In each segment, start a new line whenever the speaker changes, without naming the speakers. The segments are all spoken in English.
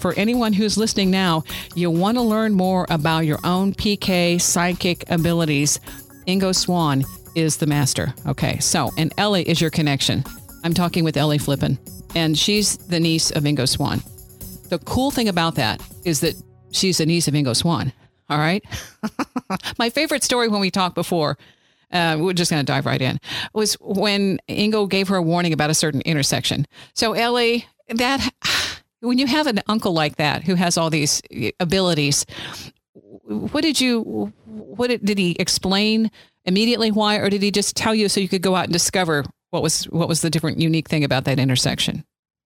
for anyone who's listening now, you want to learn more about your own PK psychic abilities, Ingo Swann is the master. Okay, so, and Ellie is your connection. I'm talking with Ellie Flippen, and she's the niece of Ingo Swann. The cool thing about that is that she's the niece of Ingo Swann. All right. My favorite story when we talked before, we're just going to dive right in, was when Ingo gave her a warning about a certain intersection. So Ellie, when you have an uncle like that who has all these abilities, did he explain immediately why, or did he just tell you so you could go out and discover what was the different unique thing about that intersection?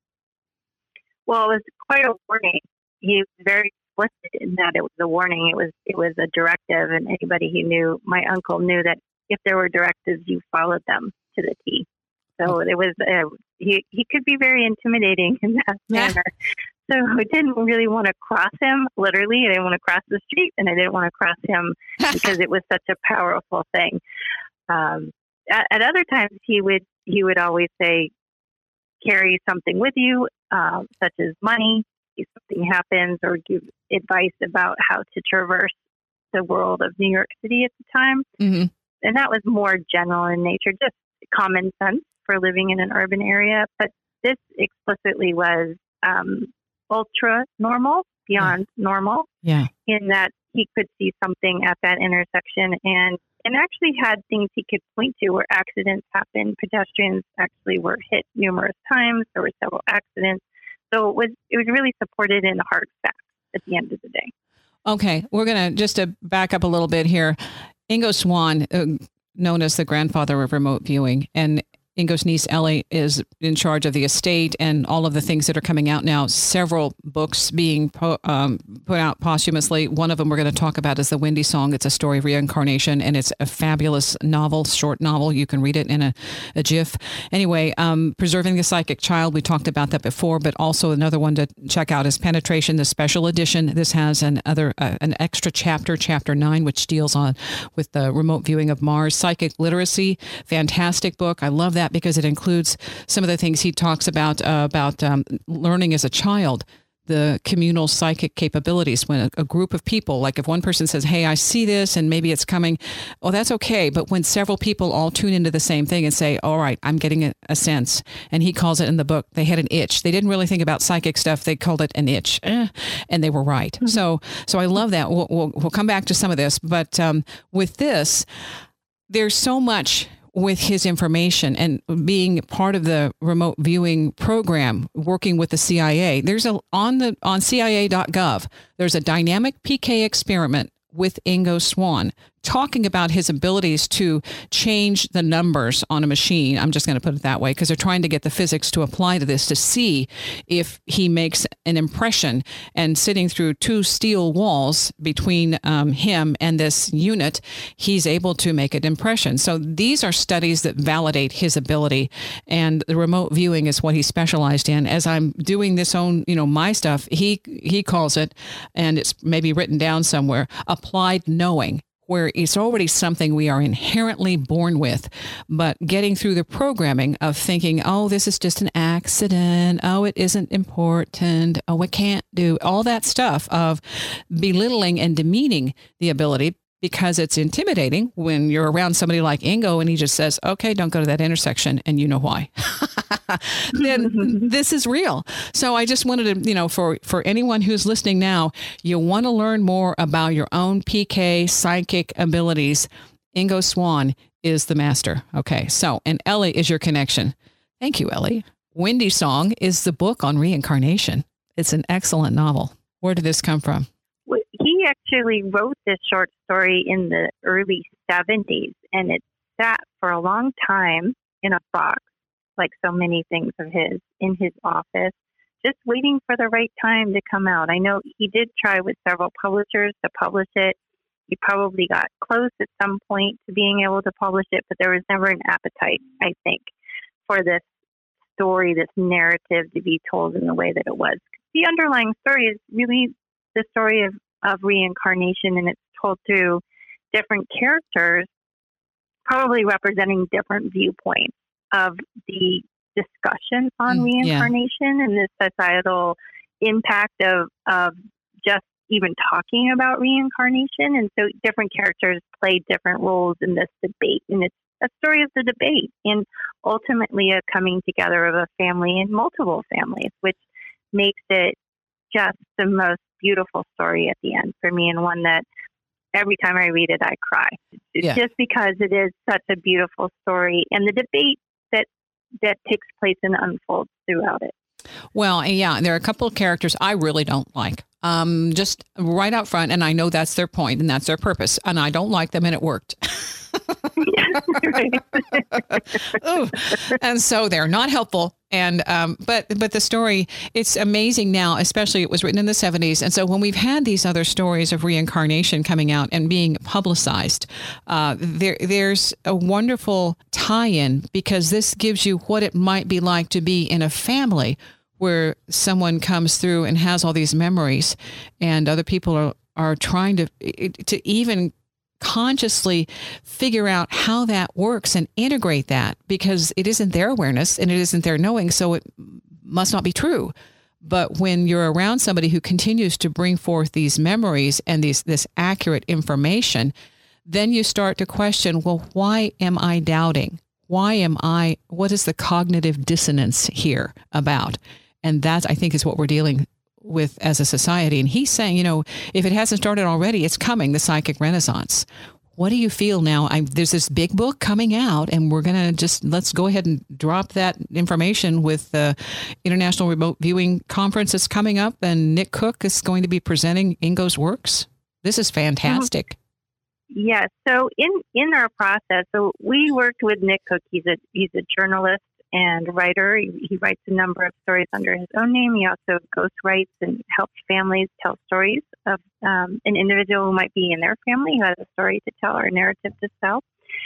Well, it was quite a warning. He was very explicit in that it was a warning. It was a directive, and anybody who knew, my uncle knew that if there were directives, you followed them to the T. So it was he could be very intimidating in that manner. So I didn't really want to cross him. Literally, I didn't want to cross the street, and I didn't want to cross him because it was such a powerful thing. At other times, he would always say, carry something with you, such as money, if something happens, or give advice about how to traverse the world of New York City at the time.
Mm-hmm.
And that was more general in nature, just common sense for living in an urban area. But this explicitly was ultra normal, beyond normal, in that he could see something at that intersection and actually had things he could point to where accidents happened. Pedestrians actually were hit numerous times. There were several accidents. So it was really supported in hard facts at the end of the day. Okay,
we're going to just to back up a little bit here. Ingo Swann, known as the grandfather of remote viewing, and Ingo's niece Ellie is in charge of the estate and all of the things that are coming out now. Several books being put out posthumously. One of them we're going to talk about is The Windy Song. It's a story of reincarnation, and it's a fabulous novel, short novel. You can read it in a GIF. Anyway, Preserving the Psychic Child. We talked about that before, but also another one to check out is Penetration, the special edition. This has an extra chapter, chapter 9, which deals with the remote viewing of Mars. Psychic Literacy, fantastic book. I love that because it includes some of the things he talks about learning as a child, the communal psychic capabilities. When a group of people, like if one person says, hey, I see this and maybe it's coming, oh, that's okay. But when several people all tune into the same thing and say, all right, I'm getting a sense, and he calls it in the book, they had an itch. They didn't really think about psychic stuff. They called it an itch, and they were right. Mm-hmm. So I love that. We'll come back to some of this, but with this, there's so much with his information and being part of the remote viewing program, working with the CIA. There's on CIA.gov, there's a dynamic PK experiment with Ingo Swann talking about his abilities to change the numbers on a machine. I'm just going to put it that way because they're trying to get the physics to apply to this to see if he makes an impression. And sitting through two steel walls between him and this unit, he's able to make an impression. So these are studies that validate his ability, and the remote viewing is what he specialized in. As I'm doing this own, my stuff, he calls it, and it's maybe written down somewhere, applied knowing, where it's already something we are inherently born with, but getting through the programming of thinking, oh, this is just an accident. Oh, it isn't important. Oh, it can't do all that stuff of belittling and demeaning the ability because it's intimidating when you're around somebody like Ingo and he just says, okay, don't go to that intersection. And you know why. Then this is real. So I just wanted to, for anyone who's listening now, you want to learn more about your own PK psychic abilities. Ingo Swann is the master. Okay. So, and Ellie is your connection. Thank you, Ellie. Windy Song is the book on reincarnation. It's an excellent novel. Where did this come from?
He actually wrote this short story in the early 70s, and it sat for a long time in a box, like so many things of his, in his office, just waiting for the right time to come out. I know he did try with several publishers to publish it. He probably got close at some point to being able to publish it, but there was never an appetite, I think, for this story, this narrative to be told in the way that it was. The underlying story is really the story of reincarnation, and it's told through different characters, probably representing different viewpoints of the discussion on reincarnation and the societal impact of just even talking about reincarnation. And so different characters play different roles in this debate. And it's a story of the debate and ultimately a coming together of a family and multiple families, which makes it just the most beautiful story at the end for me, and one that every time I read it, I cry. Just because it is such a beautiful story and the debate that takes place and unfolds throughout it.
Well, yeah, there are a couple of characters I really don't like. Just right out front, and I know that's their point and that's their purpose, and I don't like them, and it worked. Ooh, and so they're not helpful. And but the story, it's amazing now, especially it was written in the 70s. And so when we've had these other stories of reincarnation coming out and being publicized, there's a wonderful tie-in, because this gives you what it might be like to be in a family where someone comes through and has all these memories, and other people are trying to even consciously figure out how that works and integrate that, because it isn't their awareness and it isn't their knowing, so it must not be true. But when you're around somebody who continues to bring forth these memories and this accurate information, then you start to question, well, why am I doubting? What is the cognitive dissonance here about? And that, I think, is what we're dealing with as a society. And he's saying, if it hasn't started already, it's coming, the psychic renaissance. What do you feel now? There's this big book coming out, and we're going to let's go ahead and drop that information with the International Remote Viewing Conference that's coming up, and Nick Cook is going to be presenting Ingo's works. This is fantastic.
Yes. So in our process, so we worked with Nick Cook. He's a journalist and writer. He writes a number of stories under his own name. He also ghost writes and helps families tell stories of an individual who might be in their family who has a story to tell or a narrative to tell.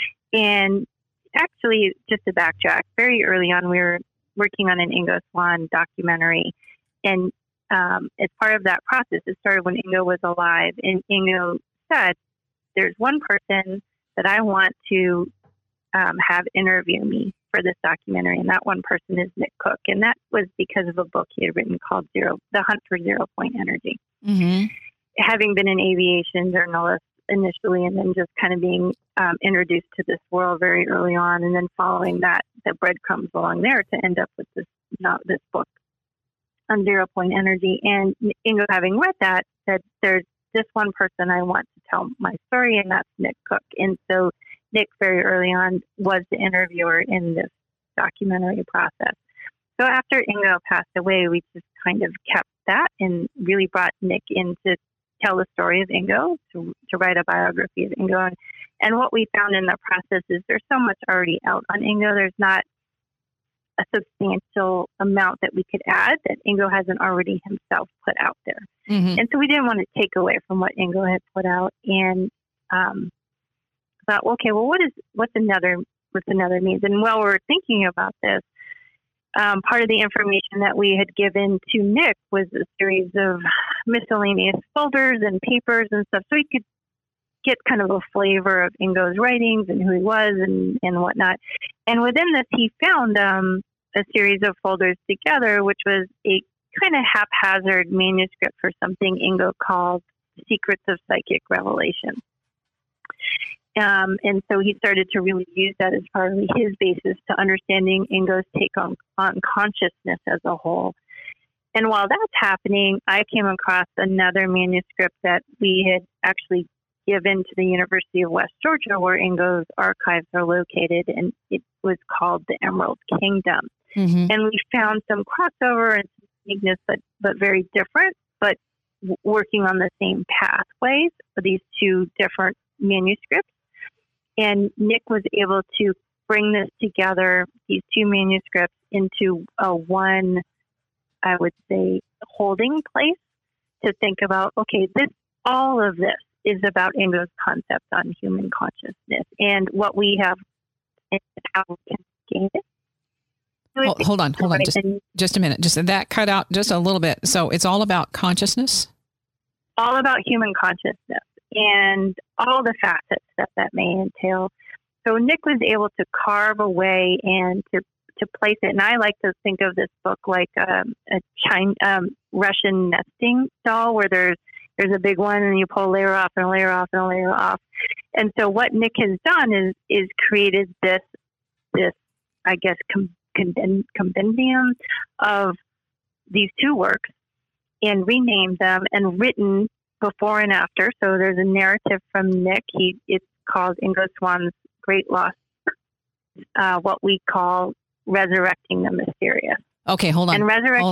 And actually, just to backtrack, very early on, we were working on an Ingo Swann documentary. And as part of that process, it started when Ingo was alive. And Ingo said, there's one person that I want to have interview me for this documentary, and that one person is Nick Cook. And that was because of a book he had written called The Hunt for Zero Point Energy. Mm-hmm. Having been an aviation journalist initially, and then just kind of being introduced to this world very early on, and then following that, the breadcrumbs along there to end up with this book on Zero Point Energy. And Ingo, having read that, said, there's this one person I want to tell my story, and that's Nick Cook. And so Nick, very early on, was the interviewer in this documentary process. So after Ingo passed away, we just kind of kept that and really brought Nick in to tell the story of Ingo, to write a biography of Ingo. And what we found in the process is there's so much already out on Ingo. There's not a substantial amount that we could add that Ingo hasn't already himself put out there. Mm-hmm. And so we didn't want to take away from what Ingo had put out. And thought, okay, well, what's another means? And while we're thinking about this, part of the information that we had given to Nick was a series of miscellaneous folders and papers and stuff, so he could get kind of a flavor of Ingo's writings and who he was and whatnot. And within this, he found a series of folders together, which was a kind of haphazard manuscript for something Ingo called Secrets of Psychic Revelation. And so he started to really use that as part of his basis to understanding Ingo's take on consciousness as a whole. And while that's happening, I came across another manuscript that we had actually given to the University of West Georgia, where Ingo's archives are located, and it was called The Emerald Kingdom. Mm-hmm. And we found some crossover and some uniqueness, but very different, but working on the same pathways for these two different manuscripts. And Nick was able to bring this together, these two manuscripts, into one, I would say, holding place to think about, okay, all of this is about Ingo's concept on human consciousness and what we have and how we can gain it.
Hold on. Just a minute. Just that cut out just a little bit. So it's all about consciousness?
All about human consciousness and all the facets that may entail. So Nick was able to carve away and to to place it. And I like to think of this book like a Russian nesting doll, where there's a big one and you pull a layer off and a layer off and a layer off. And so what Nick has done is created this I guess compendium of these two works and renamed them and written before and after. So there's a narrative from Nick. It's called Ingo Swann's Great Lost, what we call Resurrecting the Mysterious.
Okay, hold on.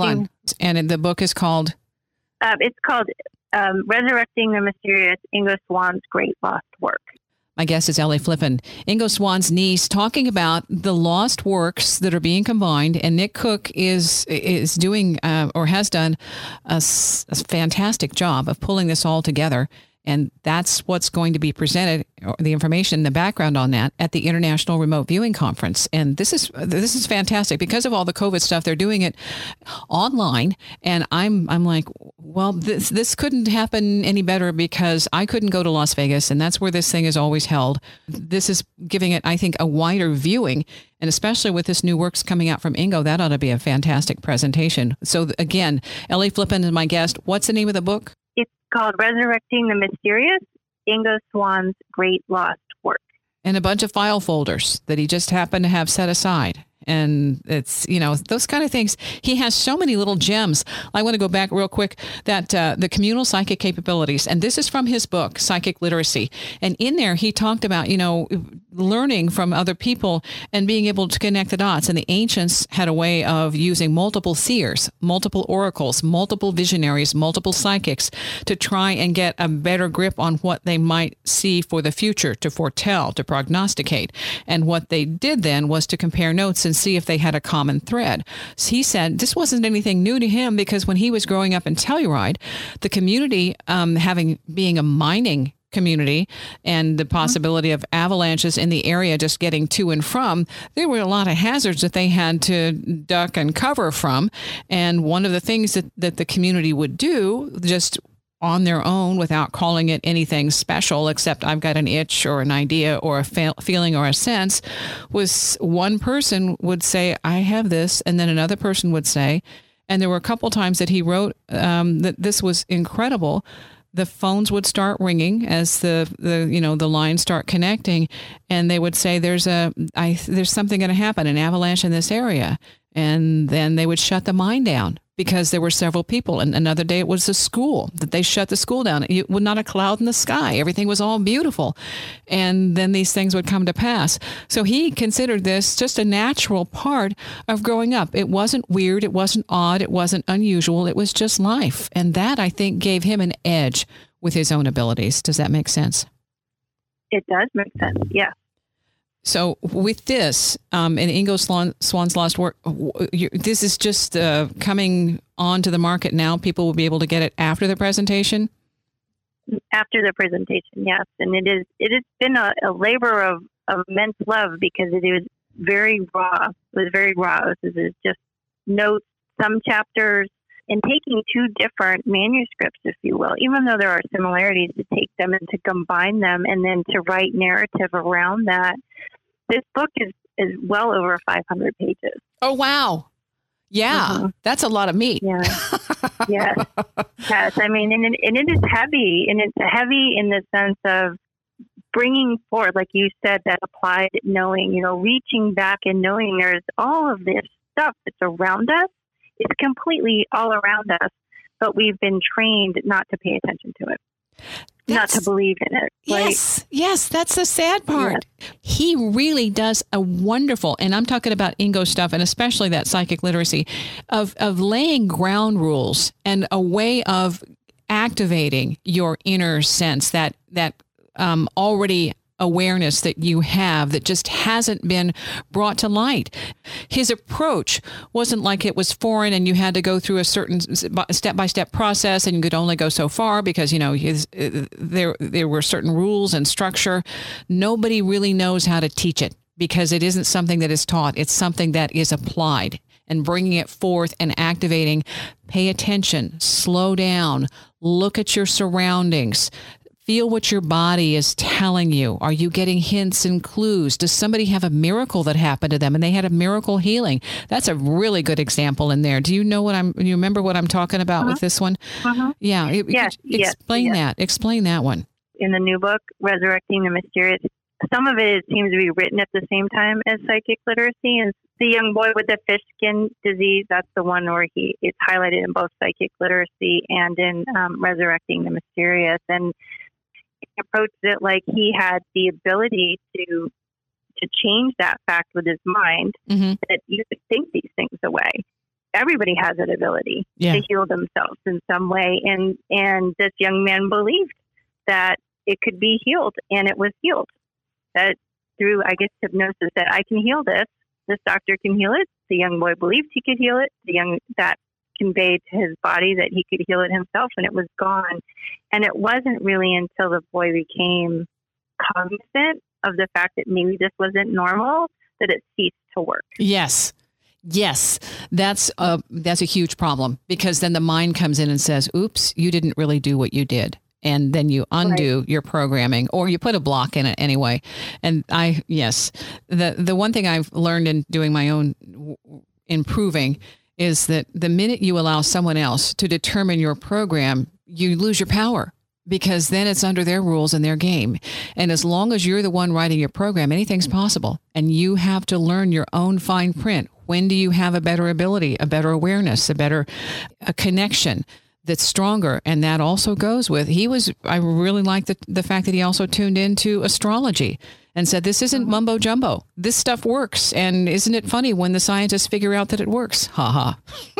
And the book is called?
It's called Resurrecting the Mysterious, Ingo Swann's Great Lost Work.
My guest is Ellie Flippen, Ingo Swann's niece, talking about the lost works that are being combined. And Nick Cook is doing or has done a fantastic job of pulling this all together. And that's what's going to be presented, or the information, the background on that, at the International Remote Viewing Conference. And this is fantastic because of all the COVID stuff. They're doing it online, and I'm like, well, this couldn't happen any better because I couldn't go to Las Vegas, and that's where this thing is always held. This is giving it, I think, a wider viewing, and especially with this new works coming out from Ingo, that ought to be a fantastic presentation. So again, Ellie Flippen is my guest. What's the name of the book?
It's called Resurrecting the Mysterious, Ingo Swann's Great Lost Work.
And a bunch of file folders that he just happened to have set aside. And it's, those kind of things. He has so many little gems. I want to go back real quick, that the communal psychic capabilities. And this is from his book, Psychic Literacy. And in there, he talked about, learning from other people and being able to connect the dots. And the ancients had a way of using multiple seers, multiple oracles, multiple visionaries, multiple psychics to try and get a better grip on what they might see for the future, to foretell, to prognosticate. And what they did then was to compare notes and see if they had a common thread. So he said this wasn't anything new to him, because when he was growing up in Telluride, the community, being a mining community and the possibility of avalanches in the area just getting to and from, there were a lot of hazards that they had to duck and cover from. And one of the things that the community would do, just on their own, without calling it anything special, except I've got an itch or an idea or a feeling or a sense, was one person would say, I have this, and then another person would say, and there were a couple times that he wrote that this was incredible. The phones would start ringing as the lines start connecting, and they would say, there's something going to happen, an avalanche in this area. And then they would shut the mine down because there were several people. And another day it was the school, that they shut the school down. It was not a cloud in the sky. Everything was all beautiful. And then these things would come to pass. So he considered this just a natural part of growing up. It wasn't weird. It wasn't odd. It wasn't unusual. It was just life. And that, I think, gave him an edge with his own abilities. Does that make sense?
It does make sense, yeah.
So with this, and Ingo Swann's Lost Work, this is just coming onto the market now. People will be able to get it after the presentation?
After the presentation, yes. And it has been a labor of immense love, because it is very raw. It was very raw. This is just notes, some chapters, and taking two different manuscripts, if you will, even though there are similarities, to take them and to combine them and then to write narrative around that. This book is well over 500 pages.
Oh, wow. Yeah, mm-hmm. That's a lot of meat.
Yeah. Yes. Yes. I mean, and it is heavy, and it's heavy in the sense of bringing forward, like you said, that applied knowing, reaching back and knowing there's all of this stuff that's around us. It's completely all around us, but we've been trained not to pay attention to it. Not to believe in it. Right?
Yes, that's the sad part. Yes. He really does a wonderful, and I'm talking about Ingo stuff, and especially that psychic literacy, of laying ground rules and a way of activating your inner sense, that already awareness that you have that just hasn't been brought to light. His approach wasn't like it was foreign and you had to go through a certain step-by-step process and you could only go so far because, there were certain rules and structure. Nobody really knows how to teach it because it isn't something that is taught. It's something that is applied, and bringing it forth and activating. Pay attention, slow down, look at your surroundings. Feel what your body is telling you. Are you getting hints and clues? Does somebody have a miracle that happened to them and they had a miracle healing? That's a really good example in there. Do you know you remember what I'm talking about with this one? Yeah. Explain that. Explain that one.
In the new book, Resurrecting the Mysterious, some of it seems to be written at the same time as psychic literacy. And the young boy with the fish skin disease, that's the one where it's highlighted in both psychic literacy and in Resurrecting the Mysterious. And he approached it like he had the ability to change that fact with his mind, that you could think these things away. Everybody has that ability to heal themselves in some way. And this young man believed that it could be healed, and it was healed. That through, I guess, hypnosis, that I can heal this. This doctor can heal it. The young boy believed he could heal it. That conveyed to his body that he could heal it himself, and it was gone. And it wasn't really until the boy became cognizant of the fact that maybe this wasn't normal that it ceased to work.
Yes. That's a huge problem, because then the mind comes in and says, oops, you didn't really do what you did. And then you undo your programming, or you put a block in it anyway. And the one thing I've learned in doing my own improving is that the minute you allow someone else to determine your program, you lose your power, because then it's under their rules and their game. And as long as you're the one writing your program, anything's possible. And you have to learn your own fine print. When do you have a better ability, a better awareness, a connection that's stronger? And that also goes with, I really like the fact that he also tuned into astrology and said, this isn't mumbo jumbo. This stuff works. And isn't it funny when the scientists figure out that it works? Ha ha.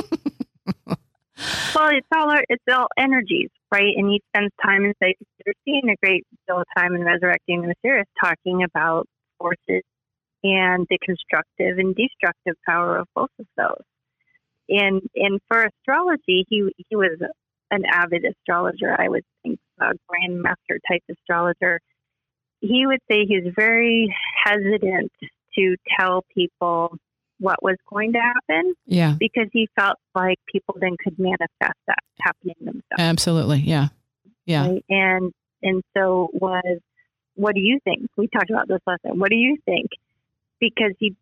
Well, it's all energies, right? And he spends time in psychic literacy and a great deal of time in Resurrecting the Mysterious talking about forces and the constructive and destructive power of both of those. And for astrology, he was an avid astrologer, I would think, a grandmaster type astrologer. He would say he was very hesitant to tell people what was going to happen, because he felt like people then could manifest that happening themselves.
Absolutely, yeah.
Right? And so what do you think? We talked about this last time. What do you think? Because he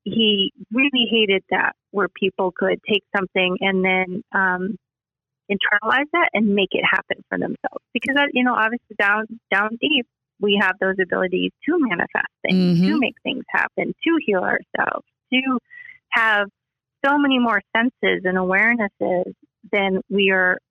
really hated that, where people could take something and then internalize that and make it happen for themselves. Because that, obviously down deep, we have those abilities to manifest things, to make things happen, to heal ourselves, to have so many more senses and awarenesses than we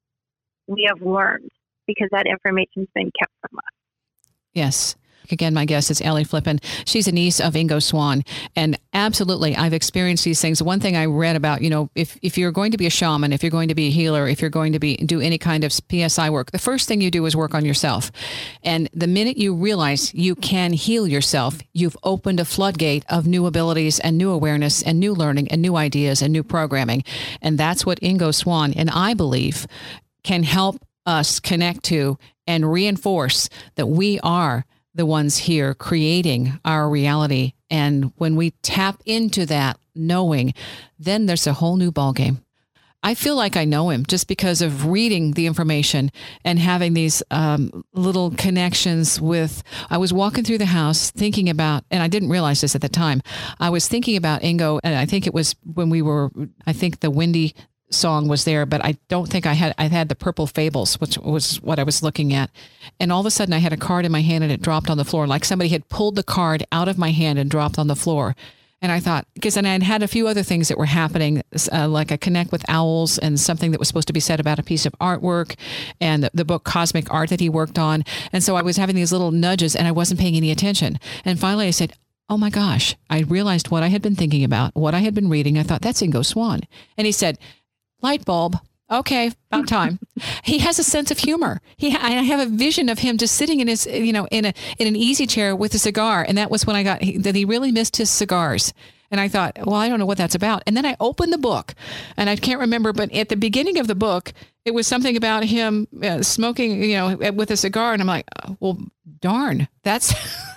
have learned, because that information's been kept from us.
Yes. Again, my guest is Ellie Flippen. She's a niece of Ingo Swann. And absolutely, I've experienced these things. One thing I read about, if you're going to be a shaman, if you're going to be a healer, if you're going to do any kind of PSI work, the first thing you do is work on yourself. And the minute you realize you can heal yourself, you've opened a floodgate of new abilities and new awareness and new learning and new ideas and new programming. And that's what Ingo Swann, and I believe, can help us connect to and reinforce that we are the ones here creating our reality. And when we tap into that knowing, then there's a whole new ballgame. I feel like I know him just because of reading the information and having these little connections with, I was walking through the house thinking about, and I didn't realize this at the time, I was thinking about Ingo, and I think it was when the Windy song was there, but I don't think I had the Purple Fables, which was what I was looking at. And all of a sudden I had a card in my hand and it dropped on the floor, like somebody had pulled the card out of my hand and dropped on the floor. And I thought, because then I had a few other things that were happening, like a connect with owls and something that was supposed to be said about a piece of artwork and the book Cosmic Art that he worked on. And so I was having these little nudges and I wasn't paying any attention. And finally I said, oh my gosh, I realized what I had been thinking about, what I had been reading. I thought, that's Ingo Swann. And he said, light bulb. Okay, about time. He has a sense of humor. I have a vision of him just sitting in his, in an easy chair with a cigar. And that was when I got that he really missed his cigars. And I thought, well, I don't know what that's about. And then I opened the book and I can't remember, but at the beginning of the book, it was something about him smoking, with a cigar. And I'm like, well, darn, that's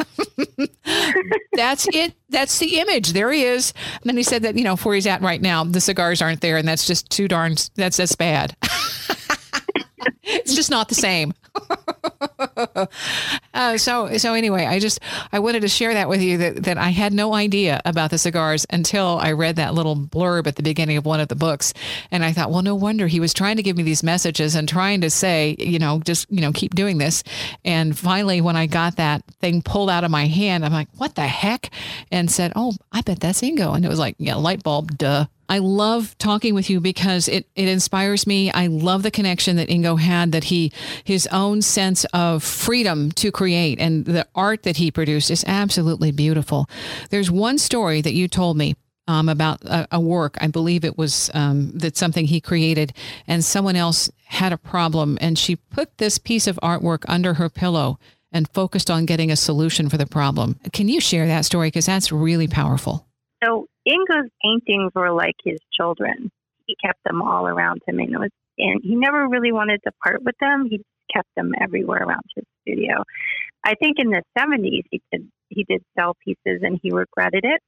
it. That's the image. There he is. And then he said that, where he's at right now, the cigars aren't there. And that's just too darn, that's bad. It's just not the same. So anyway, I wanted to share that with you that I had no idea about the cigars until I read that little blurb at the beginning of one of the books. And I thought, well, no wonder he was trying to give me these messages and trying to say, keep doing this. And finally, when I got that thing pulled out of my hand, I'm like, what the heck? And said, oh, I bet that's Ingo. And it was like, yeah, light bulb, duh. I love talking with you because it inspires me. I love the connection that Ingo had, that his own sense of freedom to create, and the art that he produced is absolutely beautiful. There's one story that you told me about a work. I believe it was that's something he created, and someone else had a problem, and she put this piece of artwork under her pillow and focused on getting a solution for the problem. Can you share that story? Because that's really powerful.
So Ingo's paintings were like his children. He kept them all around him, and he never really wanted to part with them. He kept them everywhere around his studio. I think in the 70s he did sell pieces, and he regretted it.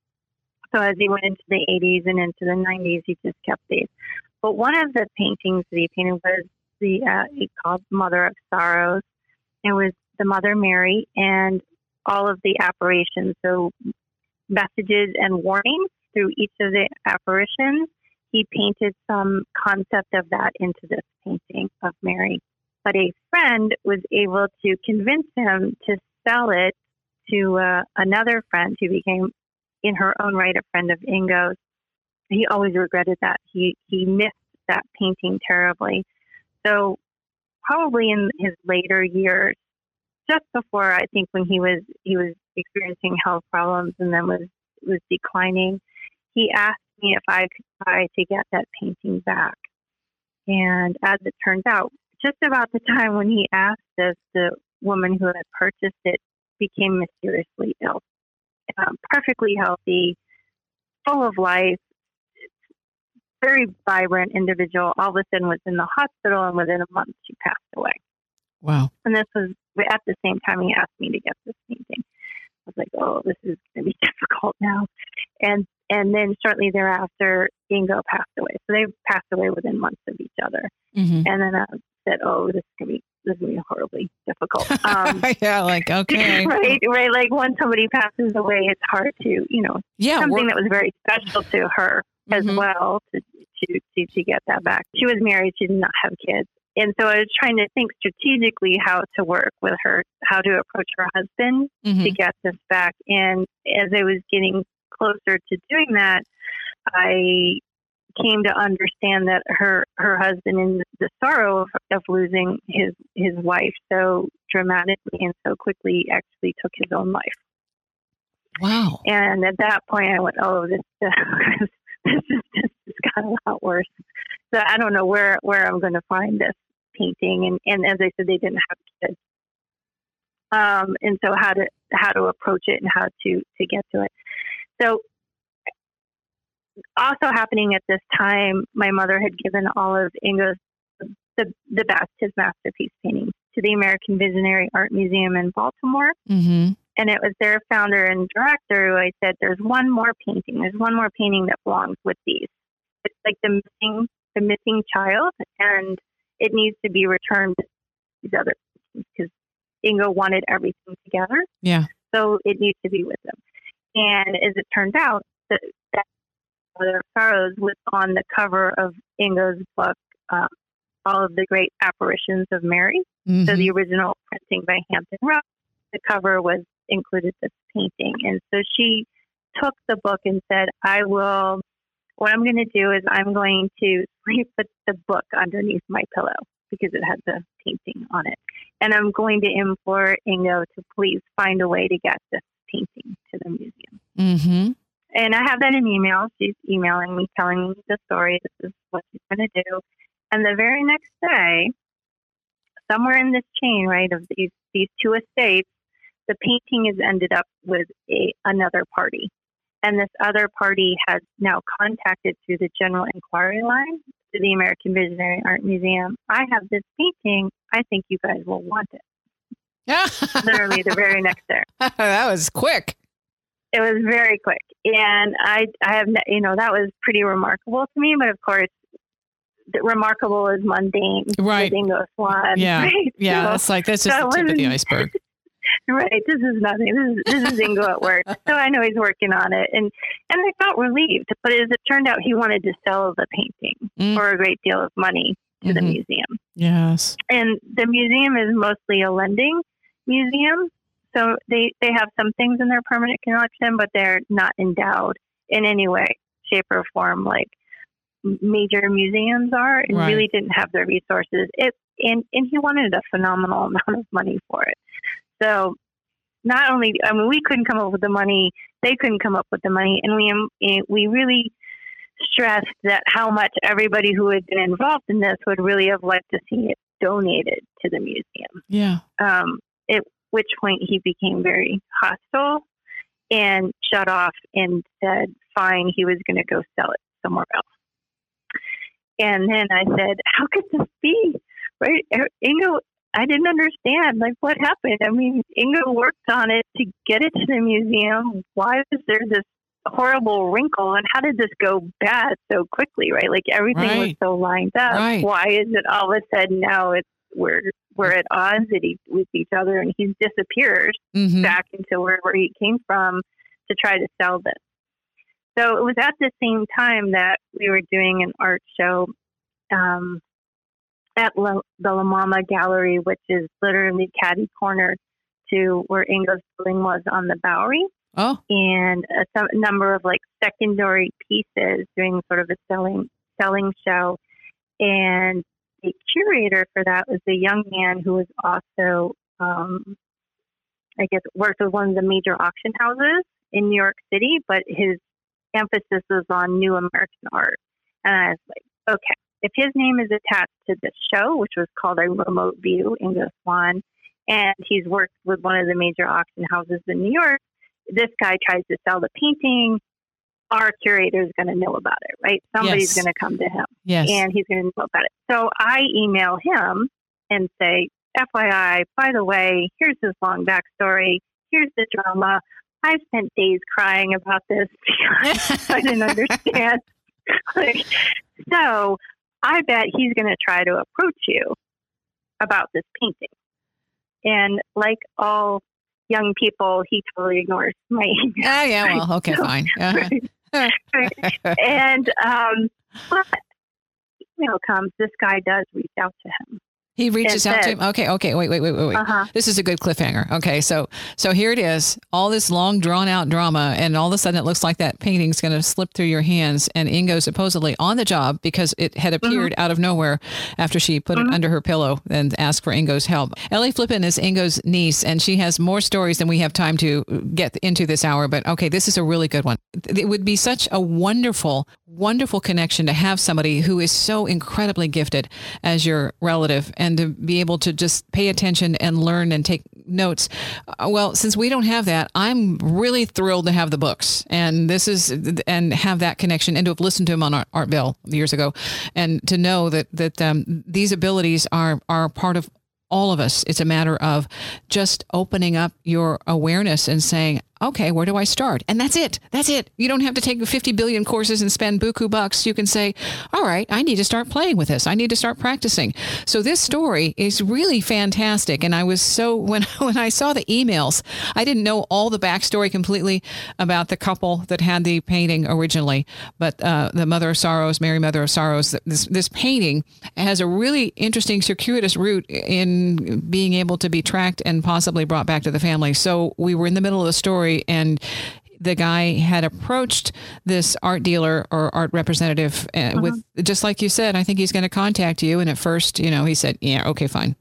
So as he went into the 80s and into the 90s, he just kept these. But one of the paintings that he painted was he called Mother of Sorrows. It was the Mother Mary and all of the apparitions. So messages and warnings through each of the apparitions. He painted some concept of that into this painting of Mary. But a friend was able to convince him to sell it to another friend who became, in her own right, a friend of Ingo's. He always regretted that. He missed that painting terribly. So probably in his later years, just before, I think, when he was experiencing health problems and then was declining, he asked me if I could try to get that painting back. And as it turns out, just about the time when he asked this, the woman who had purchased it became mysteriously ill. Perfectly healthy, full of life, very vibrant individual. All of a sudden was in the hospital, and within a month she passed away.
Wow.
And this was at the same time he asked me to get this painting. I was like, oh, this is going to be difficult now. And then shortly thereafter, Ingo passed away. So they passed away within months of each other. Mm-hmm. And then I said, oh, this is going to be horribly difficult.
Yeah, like, okay.
right. Like when somebody passes away, it's hard to, something that was very special to her as well to get that back. She was married. She did not have kids. And so I was trying to think strategically how to work with her, how to approach her husband to get this back. And as I was getting closer to doing that, I came to understand that her husband, in the sorrow of losing his wife so dramatically and so quickly, actually took his own life.
Wow.
And at that point I went, oh, this got a lot worse. So I don't know where I'm going to find this painting. And as I said, they didn't have kids. And so how to approach it and how to get to it. So also happening at this time, my mother had given all of Ingo's the best, his masterpiece paintings, to the American Visionary Art Museum in Baltimore. Mm-hmm. And it was their founder and director who I said, there's one more painting. There's one more painting that belongs with these. It's like the missing child, and it needs to be returned to these other paintings because Ingo wanted everything together. Yeah. So it needs to be with them. And as it turned out, that Mother of Sorrows was on the cover of Ingo's book, All of the Great Apparitions of Mary. Mm-hmm. So the original printing by Hampton Rowe, the cover included this painting. And so she took the book and said, what I'm going to do is I'm going to sleep with the book underneath my pillow because it has a painting on it. And I'm going to implore Ingo to please find a way to get this painting to the museum. Mm-hmm. And I have that in email. She's emailing me, telling me the story. This is what she's going to do. And the very next day, somewhere in this chain, right, of these two estates, the painting has ended up with another party. And this other party has now contacted through the General Inquiry Line to the American Visionary Art Museum. I have this painting. I think you guys will want it. Literally the very next day.
That was quick.
It was very quick. And I have, that was pretty remarkable to me. But of course, remarkable is mundane.
Right.
With Ingo Swann.
Yeah.
Right?
Yeah.
So,
It's like, that's just the tip of the iceberg.
right. This is nothing. This is Ingo at work. So I know he's working on it. And I felt relieved. But as it turned out, he wanted to sell the painting for a great deal of money to the museum.
Yes.
And the museum is mostly a lending museum. So they have some things in their permanent collection, but they're not endowed in any way, shape, or form like major museums are, and really didn't have the resources. And he wanted a phenomenal amount of money for it. So not only, we couldn't come up with the money, they couldn't come up with the money, and we really stressed that how much everybody who had been involved in this would really have liked to see it donated to the museum.
Yeah.
At which point he became very hostile and shut off and said, fine, he was going to go sell it somewhere else. And then I said, how could this be? Right? Ingo, I didn't understand. Like, what happened? Ingo worked on it to get it to the museum. Why is there this horrible wrinkle, and how did this go bad so quickly? Right? Like, everything was so lined up. Right. Why is it all of a sudden now we're at odds with each other, and he disappears back into wherever he came from to try to sell this? So it was at the same time that we were doing an art show at the La Mama Gallery, which is literally catty corner to where Ingo's building was on the Bowery.
Oh.
And a number of like secondary pieces doing sort of a selling show. And the curator for that was a young man who was also, I guess, worked with one of the major auction houses in New York City, but his emphasis was on new American art. And I was like, okay, if his name is attached to this show, which was called A Remote View, Ingo Swann, and he's worked with one of the major auction houses in New York, this guy tries to sell the painting, our curator is going to know about it, right? Somebody's going to come to him, and he's going to know about it. So I email him and say, FYI, by the way, here's his long backstory. Here's the drama. I spent days crying about this because I didn't understand. So I bet he's going to try to approach you about this painting. And like all young people, he totally ignores my email.
Yeah, well, okay, fine.
Right. And but email comes, this guy does reach out to him.
He reaches out to him. Okay. Wait. This is a good cliffhanger. Okay. So here it is, all this long drawn out drama. And all of a sudden it looks like that painting's going to slip through your hands. And Ingo supposedly on the job because it had appeared out of nowhere after she put it under her pillow and asked for Ingo's help. Ellie Flippen is Ingo's niece, and she has more stories than we have time to get into this hour. But okay, this is a really good one. It would be such a wonderful, wonderful connection to have somebody who is so incredibly gifted as your relative, and to be able to just pay attention and learn and take notes. Well, since we don't have that, I'm really thrilled to have the books and have that connection, and to have listened to him on Art Bell years ago, and to know that these abilities are part of all of us. It's a matter of just opening up your awareness and saying, okay, where do I start? And that's it. You don't have to take 50 billion courses and spend buku bucks. You can say, all right, I need to start playing with this. I need to start practicing. So this story is really fantastic. And I was when I saw the emails, I didn't know all the backstory completely about the couple that had the painting originally. But the Mother of Sorrows, Mary Mother of Sorrows, this painting has a really interesting circuitous route in being able to be tracked and possibly brought back to the family. So we were in the middle of the story, and the guy had approached this art dealer or art representative with, just like you said, I think he's going to contact you. And at first, he said, yeah, okay, fine.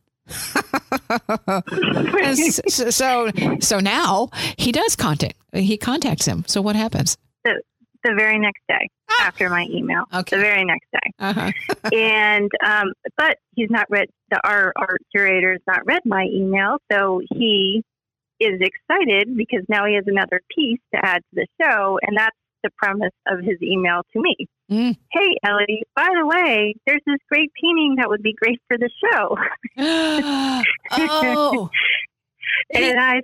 So now he does he contacts him. So what happens?
The very next day after my email, the very next day. And, but he's not read, our curator's not read my email. So he is excited because now he has another piece to add to the show. And that's the premise of his email to me. Hey, Ellie, by the way, there's this great painting that would be great for the show.
Oh.
And I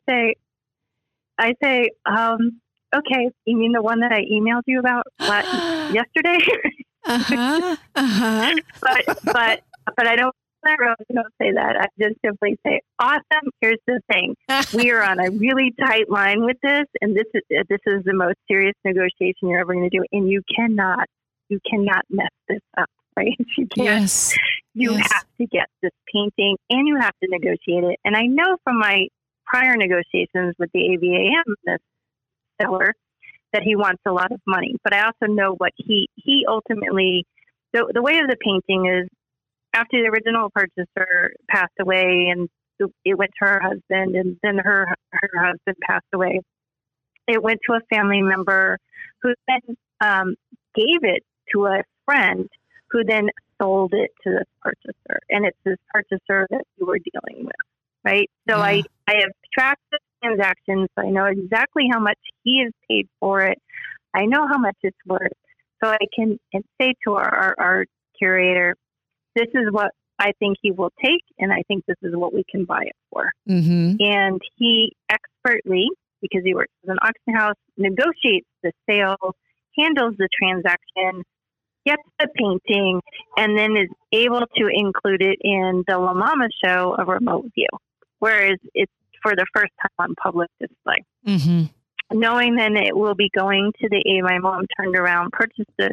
say, okay, you mean the one that I emailed you about yesterday? But I don't say that. I just simply say, awesome. Here's the thing. We are on a really tight line with this, and this is the most serious negotiation you're ever going to do, and you cannot mess this up, right? You can't.
Yes.
You have to get this painting, and you have to negotiate it. And I know from my prior negotiations with the AVAM, this seller, that he wants a lot of money. But I also know what he ultimately, the way of the painting is, after the original purchaser passed away and it went to her husband, and then her husband passed away, it went to a family member who then gave it to a friend who then sold it to this purchaser. And it's this purchaser that you were dealing with, right? So I have tracked the transactions. So I know exactly how much he has paid for it. I know how much it's worth. So I can say to our curator, this is what I think he will take, and I think this is what we can buy it for.
Mm-hmm.
And he expertly, because he works with an auction house, negotiates the sale, handles the transaction, gets the painting, and then is able to include it in the La Mama show, A Remote View, whereas it's for the first time on public display.
Mm-hmm.
Knowing then it will be going to my mom turned around, purchased it,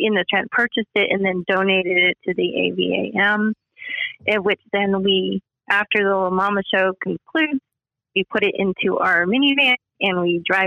and then donated it to the AVAM, in which then we, after the La Mama show concludes, we put it into our minivan and we drive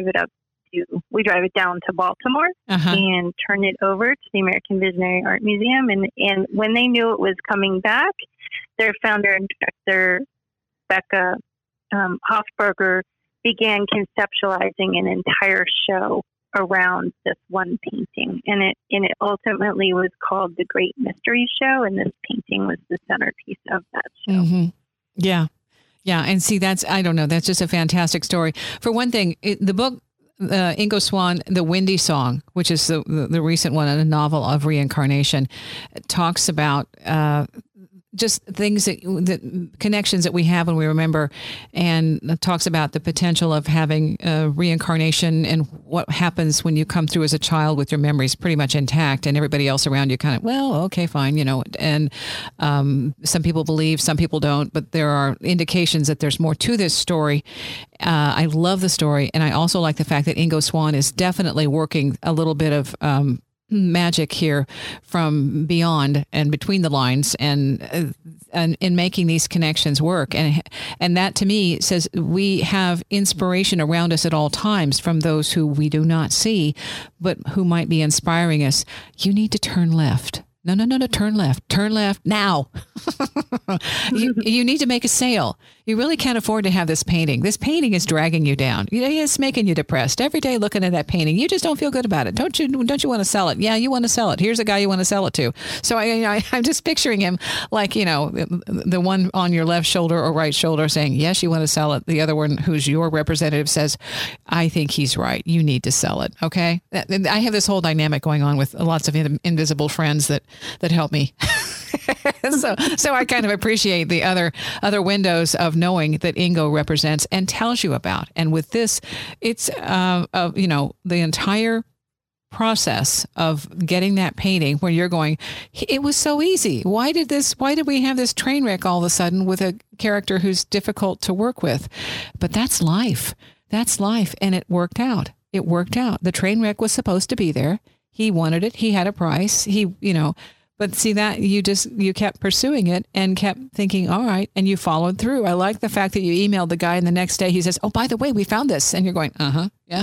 it down to Baltimore and turn it over to the American Visionary Art Museum. And when they knew it was coming back, their founder and director, Becca Hofberger, began conceptualizing an entire show around this one painting, and it ultimately was called The Great Mystery Show, and this painting was the centerpiece of that show.
Mm-hmm. Yeah, and see, that's just a fantastic story. For one thing, the book Ingo Swann, The Windy Song, which is the recent one, a novel of reincarnation, talks about just things that connections that we have when we remember, and talks about the potential of having reincarnation and what happens when you come through as a child with your memories pretty much intact and everybody else around you kind of, well, okay, fine, and some people believe, some people don't, but there are indications that there's more to this story. I love the story, and I also like the fact that Ingo Swann is definitely working a little bit of magic here from beyond and between the lines, and in making these connections work, and that to me says we have inspiration around us at all times from those who we do not see but who might be inspiring us. You need to turn left. No, turn left now. You need to make a sale. You really can't afford to have this painting. This painting is dragging you down. It's making you depressed every day looking at that painting. You just don't feel good about it. Don't you want to sell it? Yeah, you want to sell it. Here's a guy you want to sell it to. So I'm just picturing him like, the one on your left shoulder or right shoulder saying, yes, you want to sell it. The other one, who's your representative, says, I think he's right. You need to sell it. Okay. I have this whole dynamic going on with lots of invisible friends that help me. So I kind of appreciate the other windows of knowing that Ingo represents and tells you about. And with this, it's the entire process of getting that painting where you're going, it was so easy. Why did we have this train wreck all of a sudden with a character who's difficult to work with? But that's life. And it worked out. The train wreck was supposed to be there. He wanted it. He had a price. But see that you kept pursuing it and kept thinking, all right, and you followed through. I like the fact that you emailed the guy and the next day he says, oh, by the way, we found this. And you're going, yeah.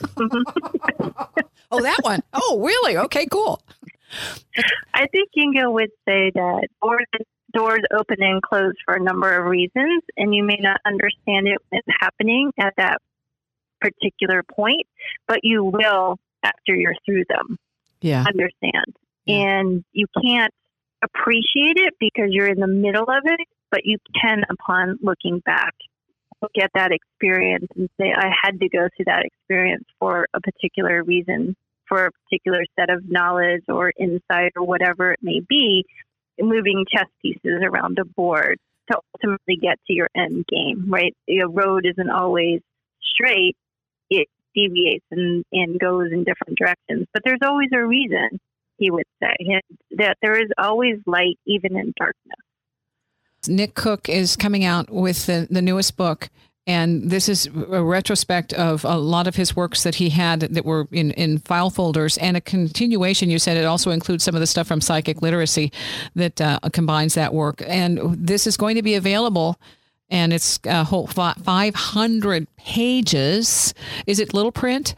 Oh, that one. Oh, really? Okay, cool.
I think Ingo would say that doors open and close for a number of reasons, and you may not understand it when it's happening at that particular point, but you will after you're through them.
Yeah.
Understand. And you can't appreciate it because you're in the middle of it, but you can, upon looking back, look at that experience and say, I had to go through that experience for a particular reason, for a particular set of knowledge or insight or whatever it may be, moving chess pieces around a board to ultimately get to your end game, right? The road isn't always straight. It deviates and goes in different directions, but there's always a reason. he would say, that there is always light even in darkness.
Nick Cook is coming out with the newest book, and this is a retrospect of a lot of his works that he had that were in file folders, and a continuation. You said it also includes some of the stuff from Psychic Literacy that combines that work. And this is going to be available, and it's a whole 500 pages. Is it little print?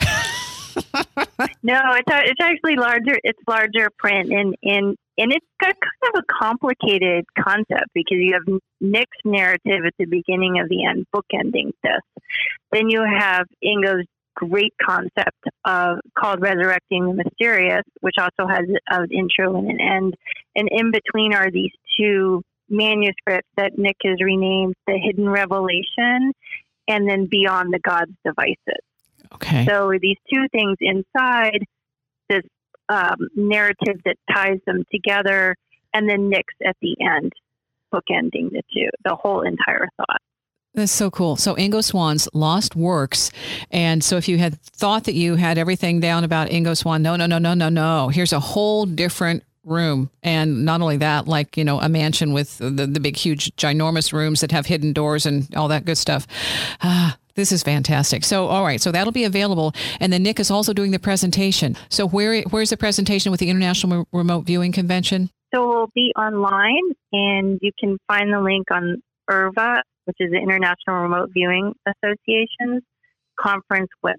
No, it's actually larger. It's larger print, and it's got kind of a complicated concept because you have Nick's narrative at the beginning of the end, bookending this. Then you have Ingo's great concept called Resurrecting the Mysterious, which also has an intro and an end. And in between are these two manuscripts that Nick has renamed The Hidden Revelation and then Beyond the God's Devices.
Okay.
So these two things inside this narrative that ties them together, and then Nick's at the end, bookending the whole entire thought.
That's so cool. So Ingo Swann's Lost Works. And so if you had thought that you had everything down about Ingo Swann, no. Here's a whole different room. And not only that, like, a mansion with the big, huge, ginormous rooms that have hidden doors and all that good stuff. This is fantastic. So, all right. So that'll be available. And then Nick is also doing the presentation. So where's the presentation with the International Remote Viewing Convention?
So it'll be online, and you can find the link on IRVA, which is the International Remote Viewing Association's conference webpage.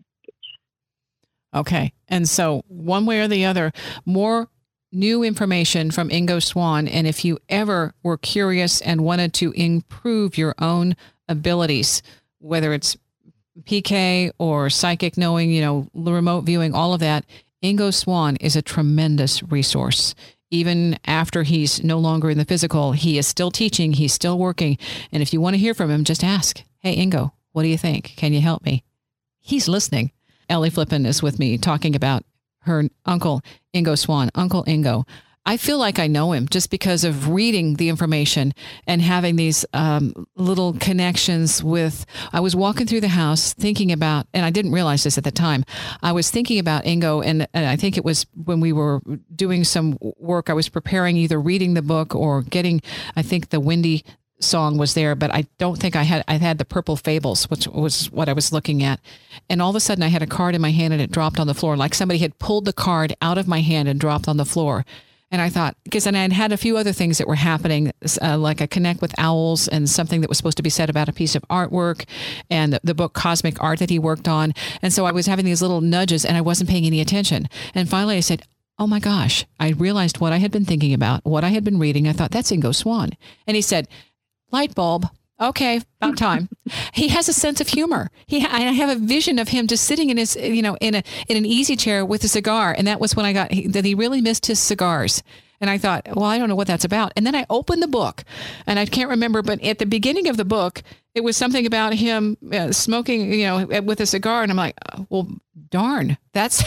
Okay. And so one way or the other, more new information from Ingo Swann. And if you ever were curious and wanted to improve your own abilities, whether it's PK or psychic knowing, remote viewing, all of that, Ingo Swann is a tremendous resource. Even after he's no longer in the physical, he is still teaching, he's still working. And if you want to hear from him, just ask, hey, Ingo, what do you think? Can you help me? He's listening. Ellie Flippen is with me talking about her uncle, Ingo Swann. Uncle Ingo. I feel like I know him just because of reading the information and having these little connections with, I was walking through the house thinking about, and I didn't realize this at the time, I was thinking about Ingo, and I think it was when we were doing some work, I was preparing either reading the book or getting, I think the Windy song was there, but I don't think I had the Purple Fables, which was what I was looking at. And all of a sudden I had a card in my hand and it dropped on the floor, like somebody had pulled the card out of my hand and dropped on the floor. And I thought, because then I had a few other things that were happening, like a connect with owls and something that was supposed to be said about a piece of artwork and the book Cosmic Art that he worked on. And so I was having these little nudges and I wasn't paying any attention. And finally I said, oh my gosh, I realized what I had been thinking about, what I had been reading. I thought, that's Ingo Swann. And he said, light bulb. Okay, about time. He has a sense of humor. I have a vision of him just sitting in his, in an easy chair with a cigar. And that was when I got that he really missed his cigars. And I thought, well, I don't know what that's about. And then I opened the book and I can't remember, but at the beginning of the book, it was something about him smoking, with a cigar. And I'm like, well, darn, that's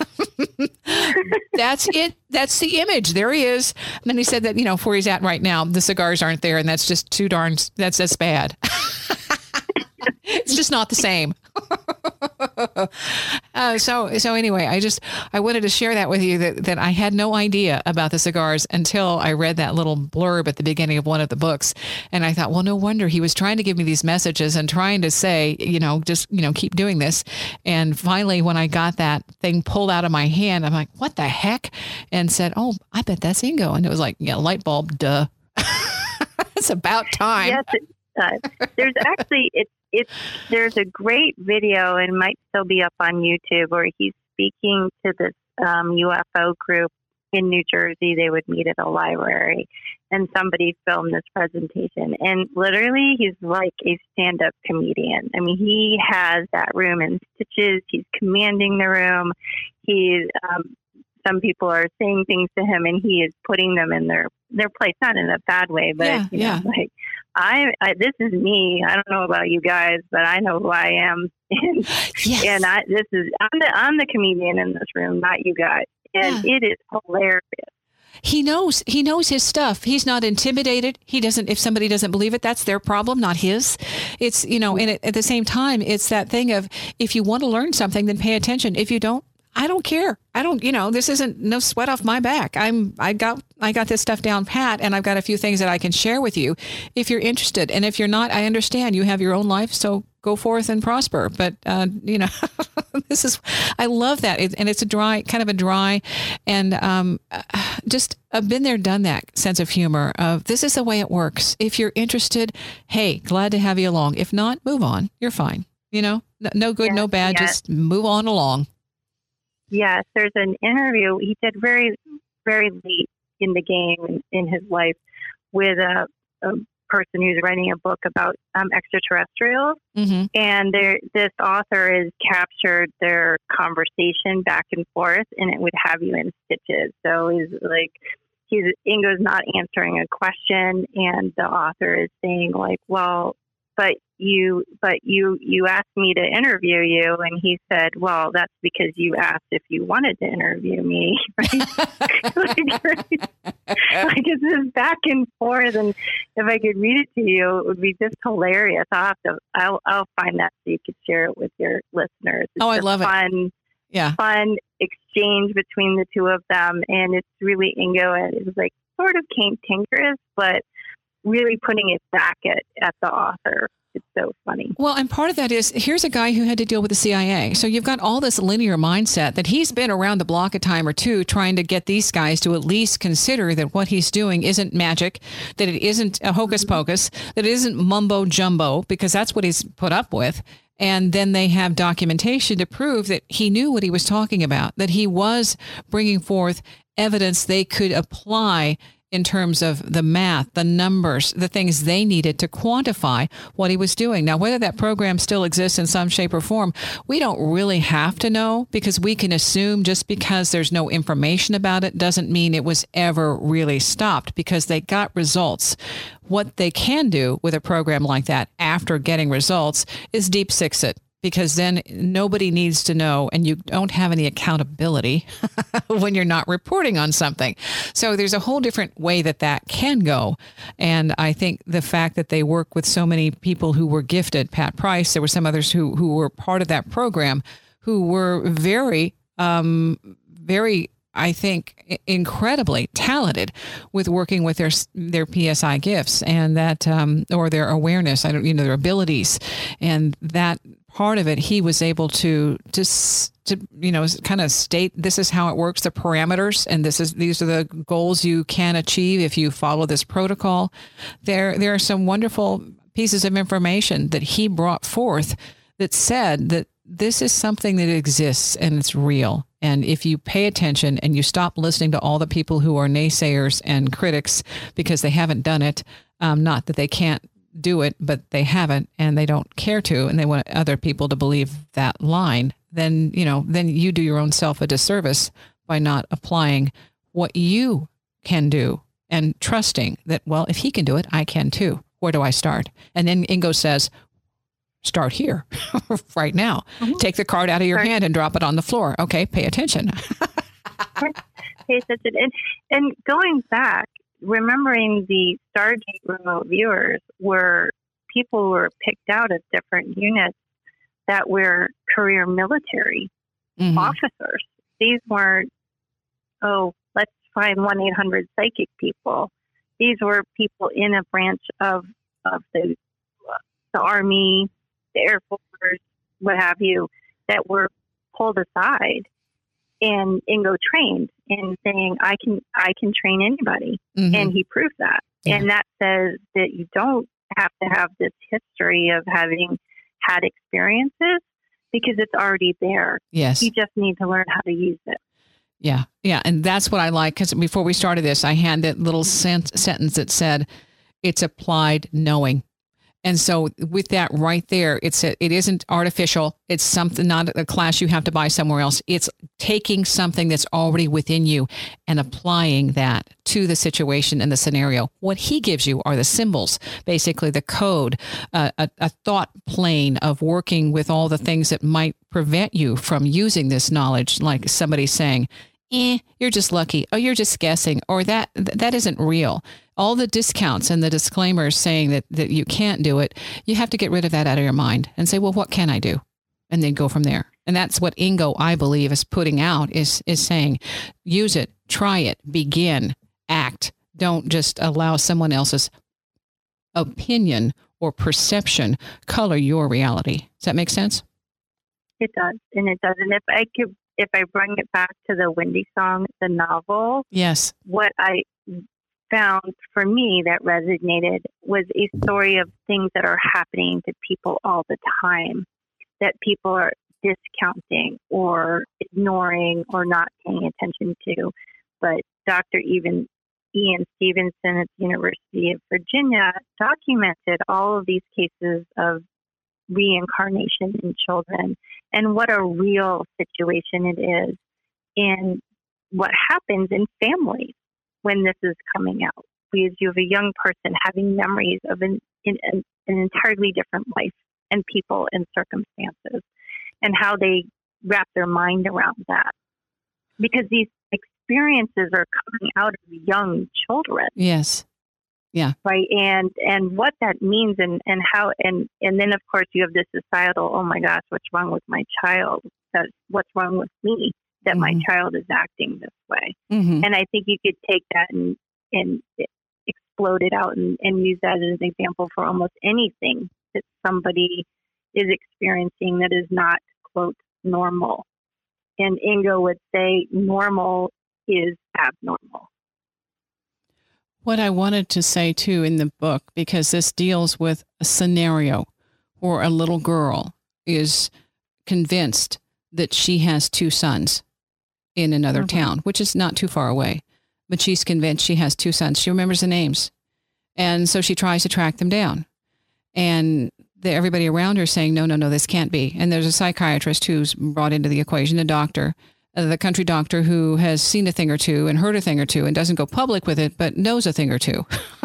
it. That's the image. There he is. And then he said that, where he's at right now, the cigars aren't there. And that's just too darn, that's bad. It's just not the same. So anyway, I wanted to share that with you that I had no idea about the cigars until I read that little blurb at the beginning of one of the books. And I thought, well, no wonder he was trying to give me these messages and trying to say, keep doing this. And finally, when I got that thing pulled out of my hand, I'm like, what the heck? And said, oh, I bet that's Ingo. And it was like, yeah, light bulb, duh. It's about time.
Yes, it does. There's actually, there's a great video, and might still be up on YouTube, where he's speaking to this UFO group in New Jersey. They would meet at a library, and somebody filmed this presentation. And literally, he's like a stand-up comedian. I mean, he has that room in stitches. He's commanding the room. Some people are saying things to him, and he is putting them in their place, not in a bad way, but like, this is me. I don't know about you guys, but I know who I am.
Yes.
And I'm the comedian in this room, not you guys. And It is hilarious.
He knows his stuff. He's not intimidated. He doesn't, if somebody doesn't believe it, that's their problem, not his. It's, and at the same time, it's that thing of, if you want to learn something, then pay attention. If you don't, I don't care. I don't, this isn't no sweat off my back. I got this stuff down pat, and I've got a few things that I can share with you if you're interested. And if you're not, I understand you have your own life. So go forth and prosper. But, I love that. And it's kind of a dry and just I've been there, done that sense of humor of this is the way it works. If you're interested, hey, glad to have you along. If not, move on. You're fine. No good, no bad. Just move on along.
Yes, there's an interview he did very, very late in the game in his life with a person who's writing a book about extraterrestrials.
Mm-hmm.
And this author has captured their conversation back and forth, and it would have you in stitches. So Ingo's not answering a question, and the author is saying like, well, but you asked me to interview you, and he said, well, that's because you asked if you wanted to interview me, right? It's this back and forth, and if I could read it to you, it would be just hilarious. I'll find that so you could share it with your listeners. It's
I love
it. Fun exchange between the two of them, and it's really Ingo, and it's like sort of cantankerous, but really putting it back at the author. It's so funny.
Well, and part of that is, here's a guy who had to deal with the CIA. So you've got all this linear mindset that he's been around the block a time or two trying to get these guys to at least consider that what he's doing isn't magic, that it isn't a hocus pocus, that it isn't mumbo jumbo, because that's what he's put up with. And then they have documentation to prove that he knew what he was talking about, that he was bringing forth evidence they could apply in terms of the math, the numbers, the things they needed to quantify what he was doing. Now, whether that program still exists in some shape or form, we don't really have to know, because we can assume just because there's no information about it doesn't mean it was ever really stopped, because they got results. What they can do with a program like that after getting results is deep six it, because then nobody needs to know, and you don't have any accountability when you're not reporting on something. So there's a whole different way that can go. And I think the fact that they work with so many people who were gifted, Pat Price, there were some others who were part of that program who were very, very, I think, incredibly talented with working with their PSI gifts and that, or their awareness, their abilities, and that part of it, he was able to kind of state, this is how it works, the parameters, and these are the goals you can achieve if you follow this protocol. There are some wonderful pieces of information that he brought forth that said that this is something that exists and it's real. And if you pay attention and you stop listening to all the people who are naysayers and critics because they haven't done it, not that they can't do it, but they haven't and they don't care to, and they want other people to believe that line, then you do your own self a disservice by not applying what you can do and trusting that, well, if he can do it, I can too. Where do I start? And then Ingo says, start here right now. Mm-hmm. Take the card out of your hand and drop it on the floor. Okay, pay attention.
Pay attention. And going back, remembering the Stargate remote viewers were people who were picked out of different units that were career military officers. These weren't, let's find 1-800 psychic people. These were people in a branch of the Army, the Air Force, what have you, that were pulled aside. And Ingo trained in saying, I can train anybody. Mm-hmm. And he proved that. Yeah. And that says that you don't have to have this history of having had experiences, because it's already there.
Yes.
You just need to learn how to use it.
Yeah. Yeah. And that's what I like, because before we started this, I had that little sentence that said, it's applied knowing. And so with that right there, it isn't artificial. It's something, not a class you have to buy somewhere else. It's taking something that's already within you and applying that to the situation and the scenario. What he gives you are the symbols, basically the code, a thought plane of working with all the things that might prevent you from using this knowledge, like somebody saying, you're just lucky. Oh, you're just guessing. Or that isn't real. All the discounts and the disclaimers saying that you can't do it, you have to get rid of that out of your mind and say, well, what can I do? And then go from there. And that's what Ingo, I believe, is putting out, is saying, use it, try it, begin, act. Don't just allow someone else's opinion or perception color your reality. Does that make sense?
It does. And it does. And if I bring it back to the Wendy song, the novel,
yes,
what I found for me that resonated was a story of things that are happening to people all the time that people are discounting or ignoring or not paying attention to. But Dr. Ian Stevenson at the University of Virginia documented all of these cases of reincarnation in children and what a real situation it is and what happens in families when this is coming out. Because you have a young person having memories of an entirely different life and people and circumstances and how they wrap their mind around that. Because these experiences are coming out of young children.
Yes. Yeah.
Right. And what that means and how, and then of course you have this societal, oh my gosh, what's wrong with my child? What's wrong with me that my child is acting this way?
Mm-hmm.
And I think you could take that and explode it out and use that as an example for almost anything that somebody is experiencing that is not, quote, normal. And Ingo would say normal is abnormal.
What I wanted to say, too, in the book, because this deals with a scenario where a little girl is convinced that she has two sons in another town, which is not too far away. But she's convinced she has two sons. She remembers the names. And so she tries to track them down. And everybody around her is saying, no, this can't be. And there's a psychiatrist who's brought into the equation, a doctor, the country doctor who has seen a thing or two and heard a thing or two and doesn't go public with it, but knows a thing or two.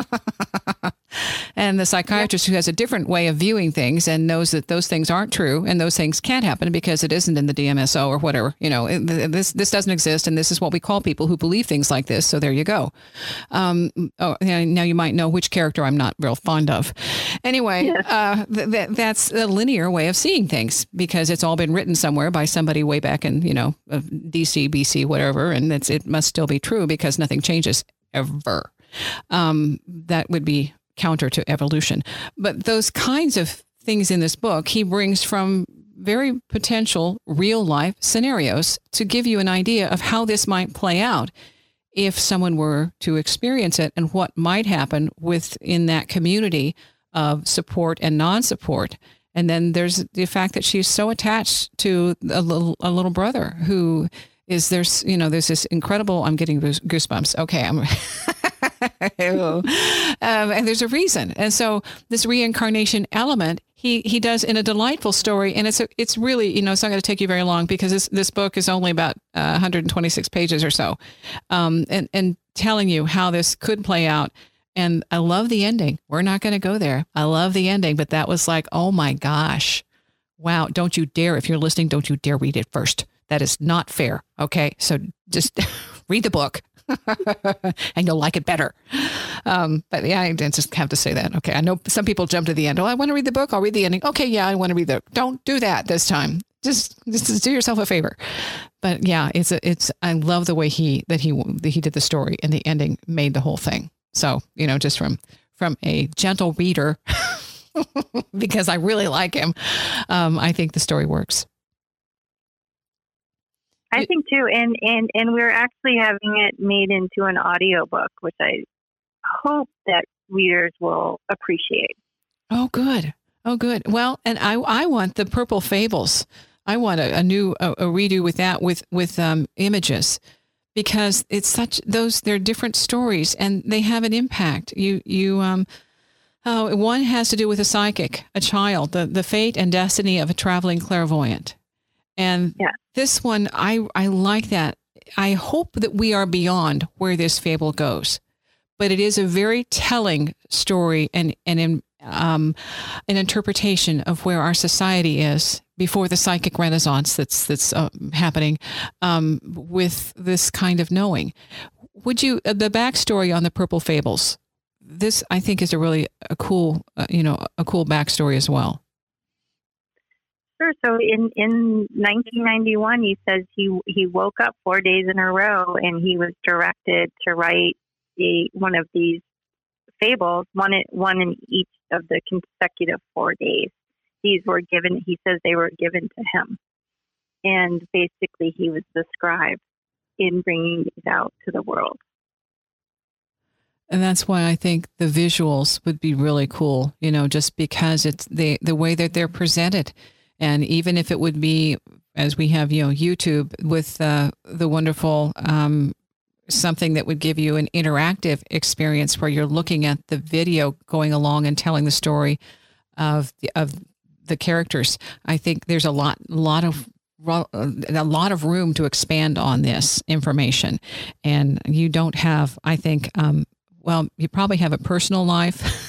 And the psychiatrist who has a different way of viewing things and knows that those things aren't true and those things can't happen because it isn't in the DMSO or whatever. This doesn't exist, and this is what we call people who believe things like this. So there you go. Now you might know which character I'm not real fond of. Anyway, that's a linear way of seeing things because it's all been written somewhere by somebody way back in DC, BC, whatever, and it must still be true because nothing changes ever. That would be counter to evolution. But those kinds of things in this book, he brings from very potential real life scenarios to give you an idea of how this might play out if someone were to experience it and what might happen within that community of support and non-support. And then there's the fact that she's so attached to a little brother who is there's this incredible, I'm getting goosebumps. Okay. And there's a reason. And so this reincarnation element, he does in a delightful story. And it's really, it's not going to take you very long because this book is only about 126 pages or so. And telling you how this could play out. And I love the ending. We're not going to go there. I love the ending, but that was like, oh my gosh. Wow. Don't you dare, if you're listening, don't you dare read it first. That is not fair. Okay. So just read the book and you'll like it better. But yeah, I just have to say that. Okay. I know some people jump to the end. Oh, I want to read the book. I'll read the ending. Okay. Yeah. I want to read don't do that this time. Just do yourself a favor. But yeah, I love the way he did the story and the ending made the whole thing. So, just from a gentle reader, because I really like him, I think the story works.
I think too, and we're actually having it made into an audiobook, which I hope that readers will appreciate.
Oh, good. Well, and I want the Purple Fables. I want a new redo with that with images. Because it's they're different stories and they have an impact. One has to do with a psychic, a child, the fate and destiny of a traveling clairvoyant. And this one, I like that. I hope that we are beyond where this fable goes, but it is a very telling story and an interpretation of where our society is before the psychic renaissance that's happening with this kind of knowing. Would you the backstory on the Purple Fables? This I think is a cool backstory as well.
Sure. So in 1991, he says he woke up 4 days in a row and he was directed to write one of these fables, one in each of the consecutive 4 days. These were given, he says they were given to him. And basically he was the scribe in bringing these out to the world.
And that's why I think the visuals would be really cool, just because it's the way that they're presented. And even if it would be, as we have, YouTube with the wonderful something that would give you an interactive experience where you're looking at the video going along and telling the story of the characters. I think there's a lot of room to expand on this information. And you don't have, I think, you probably have a personal life,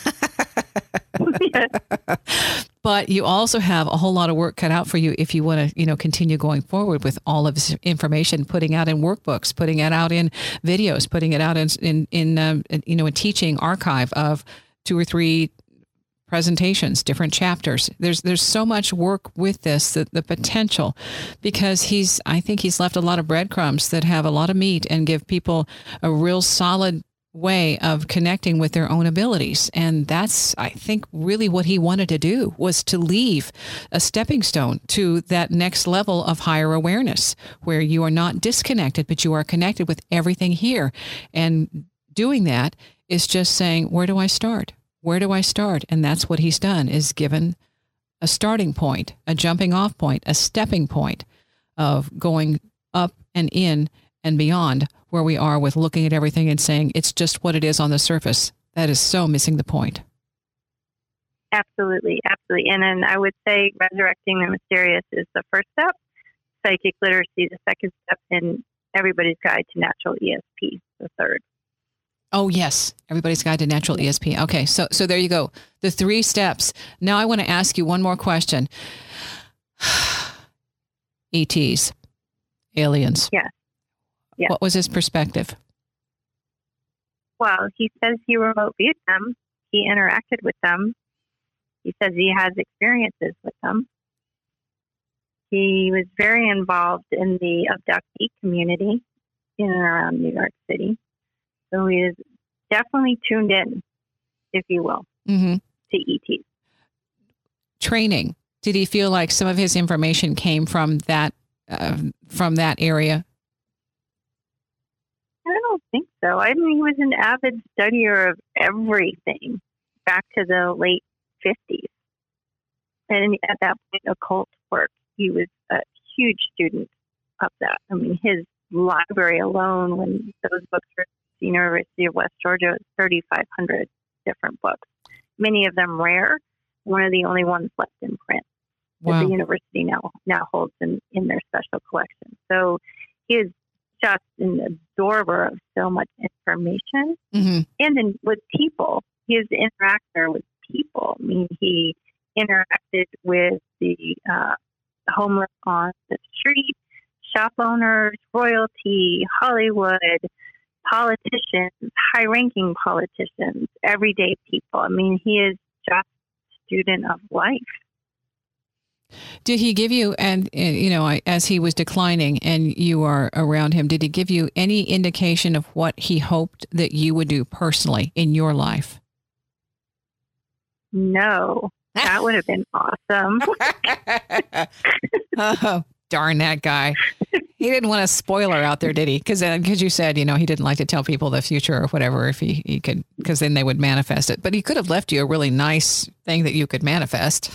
but you also have a whole lot of work cut out for you if you want to, continue going forward with all of this information, putting out in workbooks, putting it out in videos, putting it out in a teaching archive of 2 or 3 presentations, different chapters. There's so much work with this, the potential, because I think he's left a lot of breadcrumbs that have a lot of meat and give people a real solid way of connecting with their own abilities. And that's, I think, really what he wanted to do, was to leave a stepping stone to that next level of higher awareness, where you are not disconnected, but you are connected with everything here. And doing that is just saying, where do I start? Where do I start? And that's what he's done, is given a starting point, a jumping off point, a stepping point of going up and in and beyond where we are with looking at everything and saying it's just what it is on the surface. That is so missing the point.
Absolutely. Absolutely. And then I would say Resurrecting the Mysterious is the first step, Psychic Literacy the second step, and Everybody's Guide to Natural ESP the third.
Oh, yes. Everybody's Guide to Natural ESP. Okay. So there you go. The 3 steps. Now I want to ask you one more question. ETs, aliens.
Yes. Yeah.
What was his perspective?
Well, he says he remote viewed them. He interacted with them. He says he has experiences with them. He was very involved in the abductee community in and around New York City. So he is definitely tuned in, if you will, to ETs.
Training. Did he feel like some of his information came from that area?
I don't think so. I mean, he was an avid studier of everything back to the late 50s. And at that point, occult work, he was a huge student of that. I mean, his library alone, when those books were at the University of West Georgia, was 3,500 different books, many of them rare, one of the only ones left in print that the university now holds in their special collection. So he is just an absorber of so much information. And with people. He is an interactor with people. I mean, he interacted with the homeless on the street, shop owners, royalty, Hollywood, politicians, high-ranking politicians, everyday people. I mean, he is just a student of life.
Did he give you, and as he was declining and you are around him, did he give you any indication of what he hoped that you would do personally in your life?
No, that would have been awesome.
Oh, darn that guy. He didn't want a spoiler out there, did he? Because you said, he didn't like to tell people the future or whatever if he could, because then they would manifest it. But he could have left you a really nice thing that you could manifest.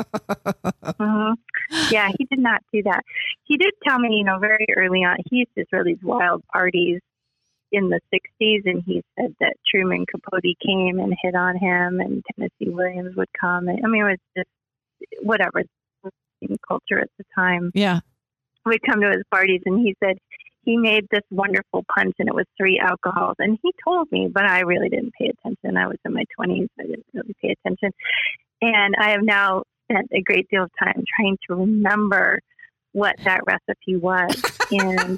Yeah, he did not do that. He did tell me, very early on, he used to throw these wild parties in the 60s, and he said that Truman Capote came and hit on him, and Tennessee Williams would come. And, it was just whatever culture at the time.
Yeah.
Would come to his parties, and he said he made this wonderful punch, and it was 3 alcohols. And he told me, but I really didn't pay attention. I was in my 20s. I didn't really pay attention. And I have now spent a great deal of time trying to remember what that recipe was. And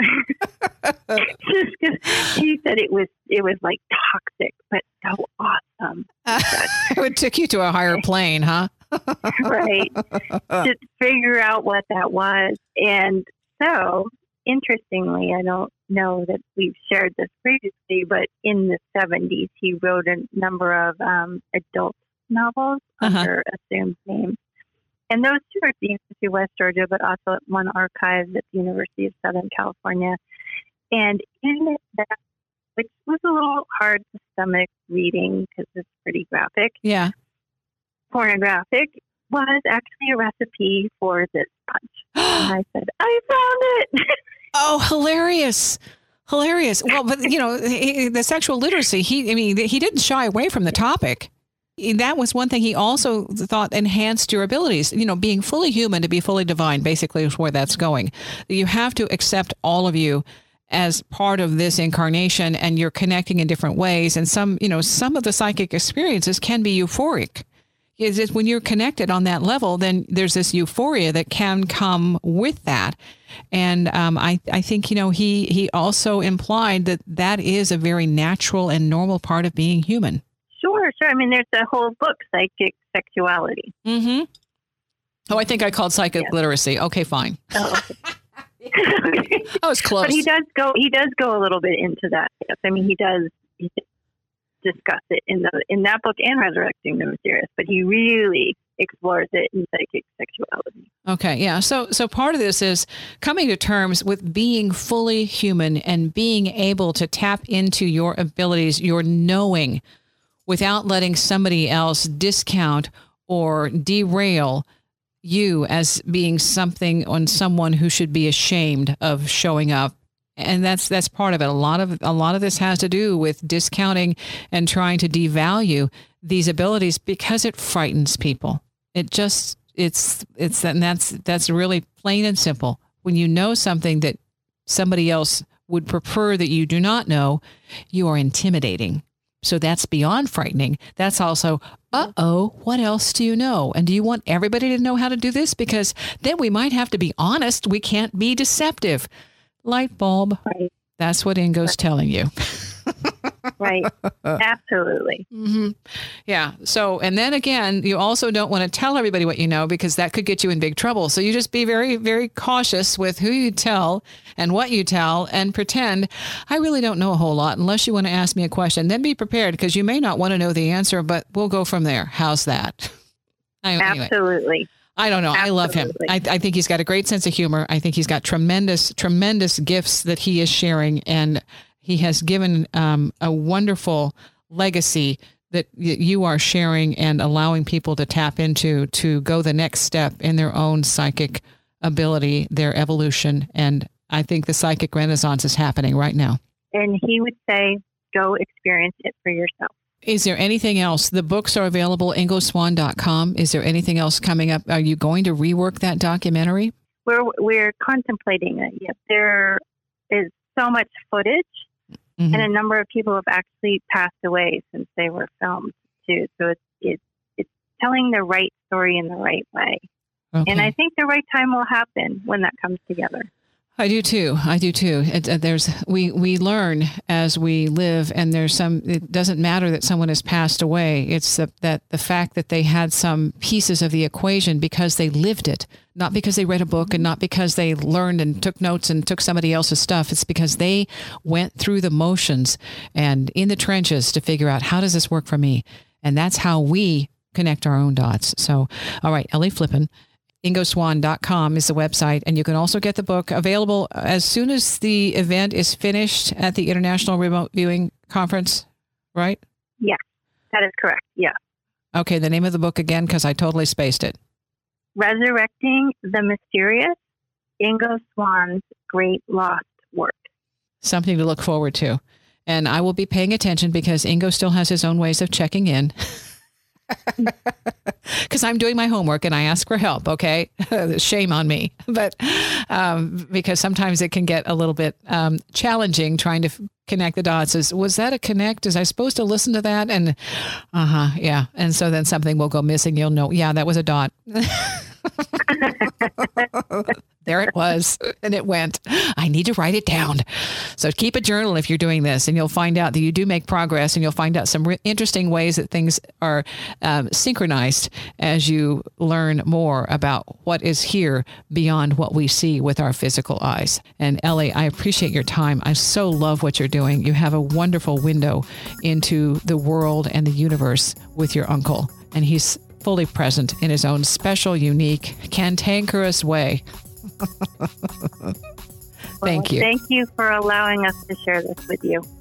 he said it was like toxic, but so awesome.
It took you to a higher plane, huh?
right? To figure out what that was. And so, interestingly, I don't know that we've shared this previously, but in the 70s, he wrote a number of adult novels under assumed names. And those two are at the University of West Georgia, but also at one archive at the University of Southern California. And in that, which was a little hard to stomach reading because it's pretty graphic.
Yeah.
Pornographic, was actually a recipe for this punch. And I said, I found it.
Oh, hilarious. Hilarious. Well, but the sexual literacy, he didn't shy away from the topic. That was one thing he also thought enhanced your abilities. Being fully human to be fully divine, basically is where that's going. You have to accept all of you as part of this incarnation, and you're connecting in different ways. And some of the psychic experiences can be euphoric. Is it when you're connected on that level, then there's this euphoria that can come with that. And I think, he also implied that is a very natural and normal part of being human.
Sure. I mean, there's a whole book, Psychic Sexuality.
Mm-hmm. Oh, I think I called psychic literacy. Okay, fine.
Oh, okay.
I was close.
But he does go a little bit into that. Yes. I mean, he does discuss it in that book and Resurrecting the Mysterious, but he really explores it in Psychic Sexuality.
Okay, yeah. So part of this is coming to terms with being fully human and being able to tap into your abilities, your knowing, without letting somebody else discount or derail you as being something on someone who should be ashamed of showing up. And that's part of it. A lot of this has to do with discounting and trying to devalue these abilities because it frightens people. That's really plain and simple. When you know something that somebody else would prefer that you do not know, you are intimidating. So that's beyond frightening. That's also, what else do you know? And do you want everybody to know how to do this? Because then we might have to be honest. We can't be deceptive. Light bulb.
Right.
That's what Ingo's telling you.
Right. Absolutely.
Mm-hmm. Yeah. So, and then again, you also don't want to tell everybody what you know because that could get you in big trouble. So you just be very, very cautious with who you tell and what you tell and pretend, I really don't know a whole lot unless you want to ask me a question. Then be prepared because you may not want to know the answer, but we'll go from there. How's that? Anyway.
Absolutely.
I don't know. Absolutely. I love him. I think he's got a great sense of humor. I think he's got tremendous, tremendous gifts that he is sharing. And he has given a wonderful legacy that you are sharing and allowing people to tap into to go the next step in their own psychic ability, their evolution. And I think the psychic renaissance is happening right now.
And he would say, go experience it for yourself.
Is there anything else? The books are available, ingoswan.com. Is there anything else coming up? Are you going to rework that documentary?
We're contemplating it. Yes, there is so much footage, and a number of people have actually passed away since they were filmed too. So it's telling the right story in the right way. Okay. And I think the right time will happen when that comes together.
I do too. We learn as we live, and it doesn't matter that someone has passed away. It's that the fact that they had some pieces of the equation because they lived it, not because they read a book and not because they learned and took notes and took somebody else's stuff. It's because they went through the motions and in the trenches to figure out, how does this work for me? And that's how we connect our own dots. So, all right, Ellie Flippen. ingoswan.com is the website, and you can also get the book available as soon as the event is finished at the International Remote Viewing Conference, right?
Yeah, that is correct. Yeah.
Okay, the name of the book again, because I totally spaced it.
Resurrecting the Mysterious, Ingo Swan's Great Lost Work.
Something to look forward to. And I will be paying attention because Ingo still has his own ways of checking in. Because I'm doing my homework and I ask for help. Okay. Shame on me. But because sometimes it can get a little bit challenging trying to connect the dots. Was that a connect? Is I supposed to listen to that? And yeah. And so then something will go missing. You'll know, yeah, that was a dot. There it was. And it went. I need to write it down. So keep a journal if you're doing this, and you'll find out that you do make progress, and you'll find out some interesting ways that things are synchronized as you learn more about what is here beyond what we see with our physical eyes. And Ellie, I appreciate your time. I so love what you're doing. You have a wonderful window into the world and the universe with your uncle, and he's fully present in his own special, unique, cantankerous way. Thank you.
Thank you for allowing us to share this with you.